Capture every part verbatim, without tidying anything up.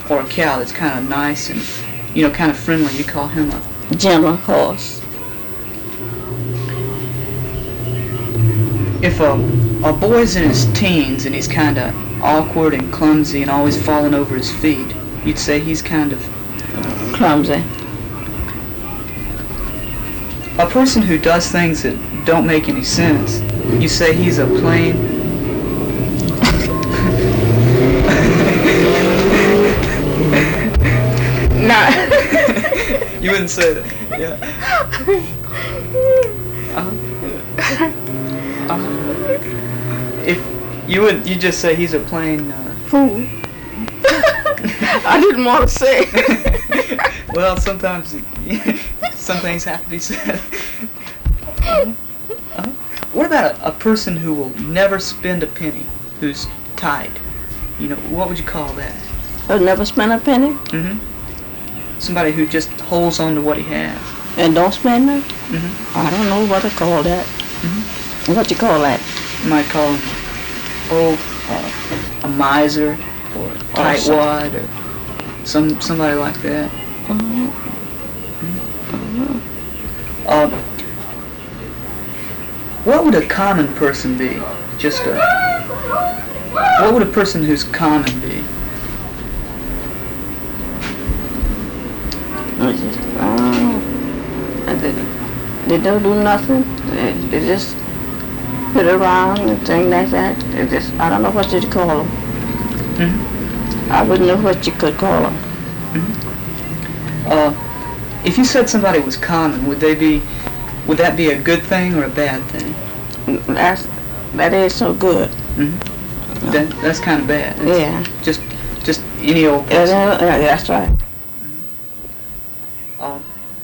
or a cow that's kind of nice and, you know, kind of friendly, you call him a gentle horse. If a, a boy's in his teens and he's kind of awkward and clumsy and always falling over his feet, you'd say he's kind of clumsy. A person who does things that don't make any sense, you say he's a plain Nah. You wouldn't say that. Yeah. Uh-huh. Uh-huh. If you would, you just say he's a plain uh, fool. I didn't want to say. Well, sometimes some things have to be said. Uh-huh. Uh-huh. What about a, a person who will never spend a penny, who's tight? You know, what would you call that? I've never spent a penny. Mm-hmm. Somebody who just holds on to what he has. And don't spend it? Mm-hmm. I don't know what to call that. Mm-hmm. What you call that? You might call him, oh, uh, a miser, or a tightwad, or some somebody like that. Mm-hmm. Mm-hmm. Uh, what would a common person be? Just a. What would a person who's common be? I just, I don't know. They, they don't do nothing. They, they just sit around and things like that. They just, I don't know what you'd call them. Mm-hmm. I wouldn't know what you could call them. Mm-hmm. Uh, if you said somebody was common, would they be? Would that be a good thing or a bad thing? That's that is so good. Mm-hmm. That that's kind of bad. It's yeah. Just just any old person. Yeah, yeah, that's right. Um,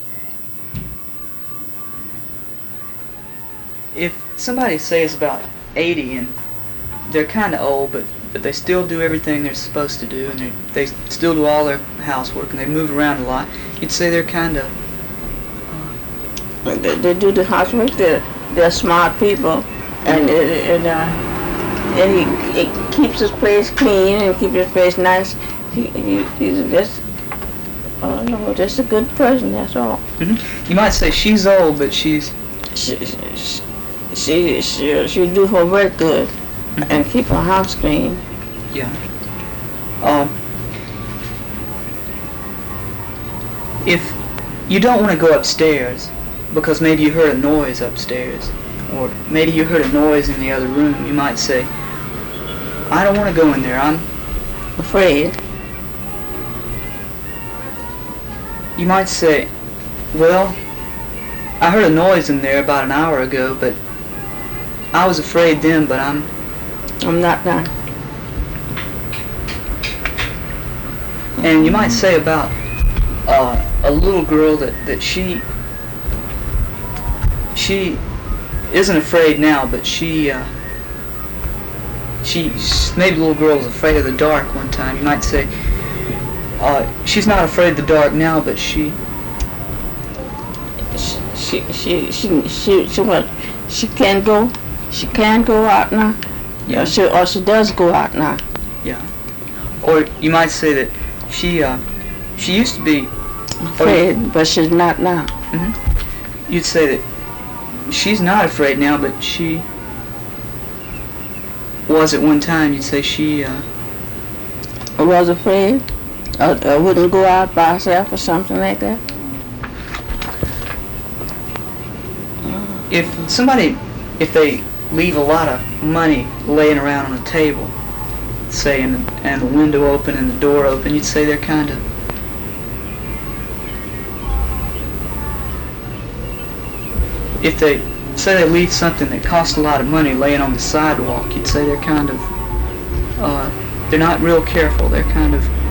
if somebody says about eighty and they're kind of old, but, but they still do everything they're supposed to do, and they they still do all their housework, and they move around a lot, you'd say they're kind of... Uh, they, they do the housework. They're, they're smart people, and it, it, uh, and he, it keeps his place clean and keeps his place nice. He, he, he's just... I don't know, just a good person, that's all. Mm-hmm. You might say she's old, but she's... She, she, she, she, she do her work good, mm-hmm. and keep her house clean. Yeah. Um, if you don't want to go upstairs, because maybe you heard a noise upstairs, or maybe you heard a noise in the other room, you might say, I don't want to go in there, I'm... afraid. You might say, well, I heard a noise in there about an hour ago, but I was afraid then, but I'm... I'm not now. And you might say about uh, a little girl that, that she... She isn't afraid now, but she... Uh, she... Maybe the little girl was afraid of the dark one time. You might say... Uh, she's not afraid of the dark now, but she... She, she, she, she, she, what? She can go, she can go out now. Yeah. Or she, or she does go out now. Yeah. Or you might say that she, uh, she used to be... afraid, or, but she's not now. Mm-hmm. You'd say that she's not afraid now, but she was at one time. You'd say she, uh... was afraid? Or, or wouldn't go out by herself or something like that? If somebody, if they leave a lot of money laying around on a table, say, and, and the window open and the door open, you'd say they're kind of... If they, say they leave something that costs a lot of money laying on the sidewalk, you'd say they're kind of, uh, they're not real careful, they're kind of...